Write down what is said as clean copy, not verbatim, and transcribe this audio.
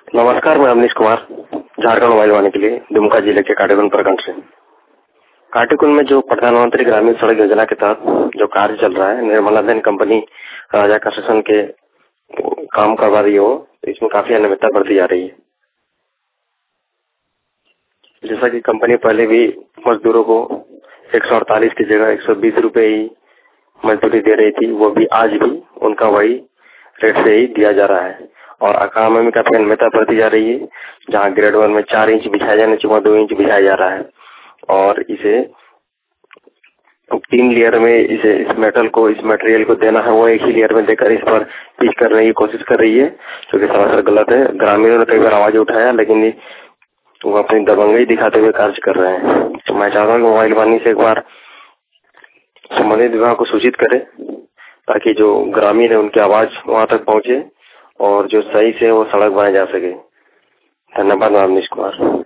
नमस्कार, मैं अमनीश कुमार, झारखंड मोबाइल वाणी के लिए दुमका जिले के काटेकुंड प्रखंड से। काटेकुंड में जो प्रधानमंत्री ग्रामीण सड़क योजना के तहत जो कार्य चल रहा है, निर्मलाधन कंपनी राजा कंस्ट्रक्शन के काम करवा रही हो, तो इसमें काफी अनियमितता बढ़ती जा रही है। जैसा कि कंपनी पहले भी मजदूरों को 148 की जगह 120 रुपए ही मजदूरी दे रही थी, वो भी आज भी उनका वही रेट से ही दिया जा रहा है। और काम में काफी अनियमितता बढ़ती जा रही है। जहाँ ग्रेड 1 में 4 इंच बिछाया जाने चाहिए 2 इंच बिछाया जा रहा है, और इसे 3 लेयर में इस मटेरियल को देना है, वो एक ही लेयर में देकर इस पर पिच करने की कोशिश कर रही है, जो कि सरासर गलत है। ग्रामीणों ने कई बार आवाज उठाया, लेकिन वो अपनी दबंगई दिखाते हुए कार्य कर रहे हैं। तो मैं चाहता हूँ कि मोबाइल वाणी से एक बार संबंधित विभाग को सूचित करें, ताकि जो ग्रामीण है उनकी आवाज वहां तक पहुंचे और जो सही से वो सड़क बनाई जा सके। धन्यवाद, अमनीश कुमार।